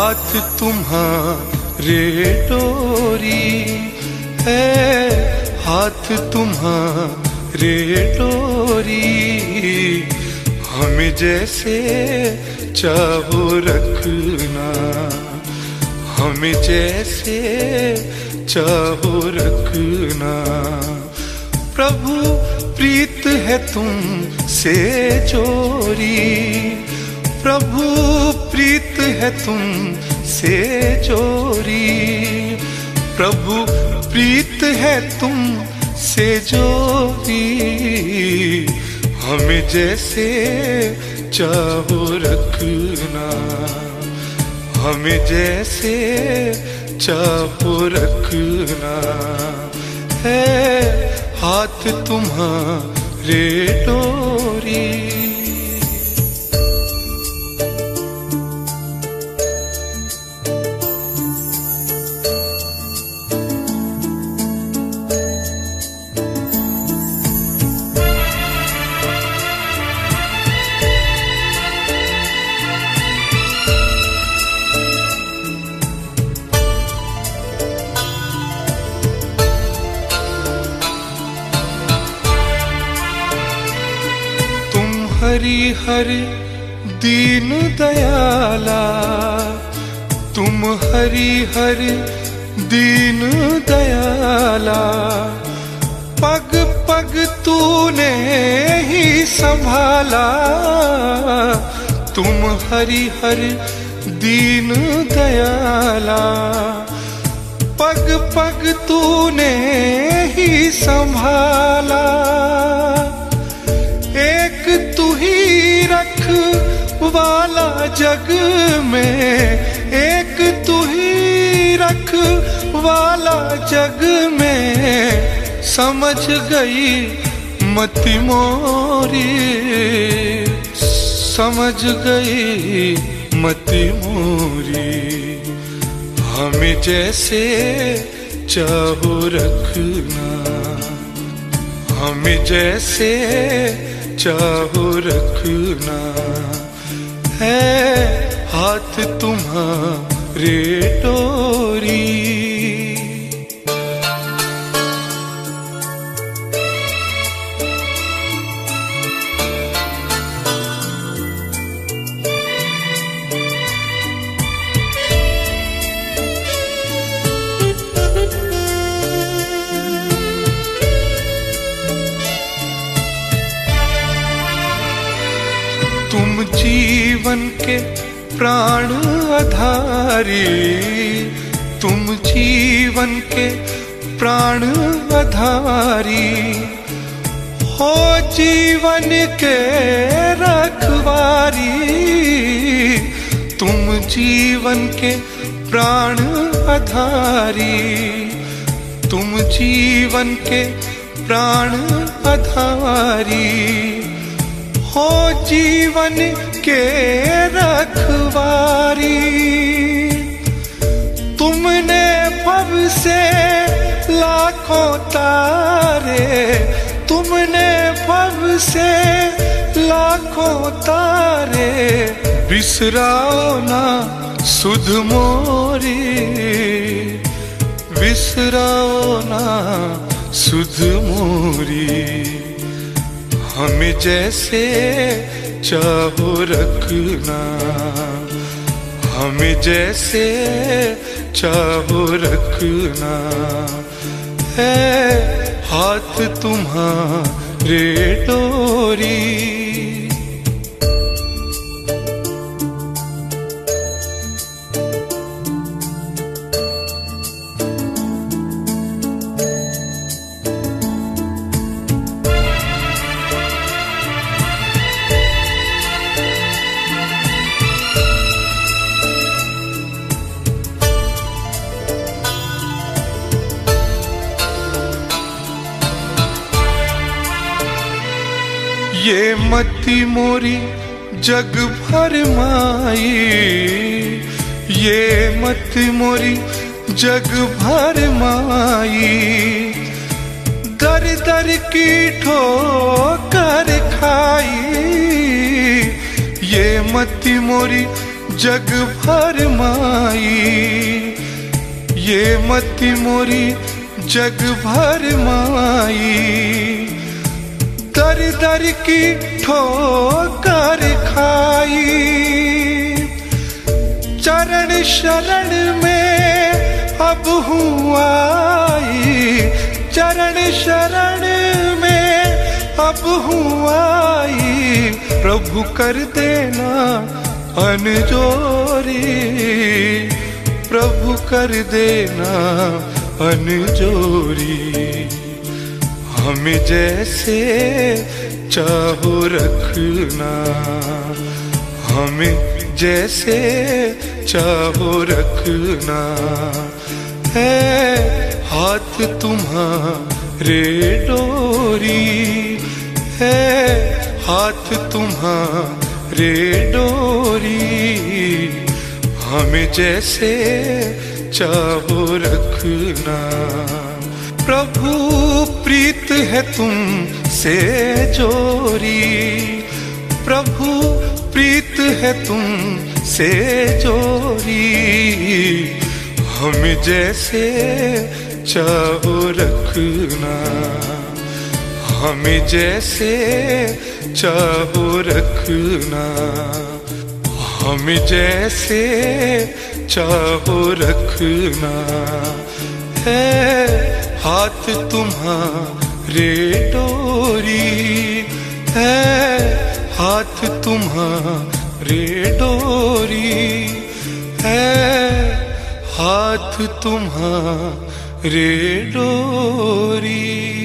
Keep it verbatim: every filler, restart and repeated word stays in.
हाथ तुम्हारे डोरी है, हाथ तुम्हारे डोरी, हमें जैसे चाहो रखना, हमें जैसे चाहो रखना। प्रभु प्रीत है तुमसे जोरी, प्रभु प्रीत है तुमसे जोरी, प्रभु प्रीत है तुमसे जोरी, हमें जैसे चाहो रखना, हमें जैसे चाहो रखना। है हाथ तुम्हारे डोरी। हरि हरि दीन दयाला, तुम हरि हरि दीन दयाला, पग पग तूने ही संभाला, तुम हरि हरि दीन दयाला, पग पग तूने ही संभाला। एक तू ही रखवाला जग में, एक तू ही रखवाला जग में, समझ गई मति मोरी, समझ गई मति मोरी, हमें जैसे चाहो रखना, हमें जैसे चाहो रखना। है हाथ तुम्हारे डोरी। तुम जीवन के प्राण आधारी, तुम जीवन के प्राण आधारी, हो जीवन के रखवारी, तुम जीवन के प्राण आधारी, तुम जीवन के प्राण आधारी, हो जीवन के रखवारी। तुमने भव से लाखों तारे, तुमने भव से लाखों तारे, बिसराओ ना सुध मोरी, बिसराओ ना सुध मोरी, हमें जैसे चाहो रखना, हमें जैसे चाहो रखना। है हाथ तुम्हारे डोरी। ये मति मोरी जग भर माई, ये मति मोरी जग भर माई, दर दर की ठोकर खाई, ये मति मोरी जग भर माई, ये मति मोरी जग भर माई। दर दर की ठोकर खाई, चरण शरण में अब हूँ आई, चरण शरण में अब हूँ आई। प्रभु कर देना अनजोरी, प्रभु कर देना अनजोरी। हमें जैसे चाहो रखना, हमें जैसे चाहो रखना। है हाथ तुम्हारे डोरी, है हाथ तुम्हारे डोरी। हमें जैसे चाहो रखना। प्रभु प्रीत है तुमसे जोरी, प्रभु प्रीत है तुमसे जोरी। हमें जैसे चाहो रखना, हमें जैसे चाहो रखना। हमें जैसे चाहो रखना। है हाथ तुम्हारे डोरी, है हाथ तुम्हारे डोरी, है हाथ तुम्हारे डोरी।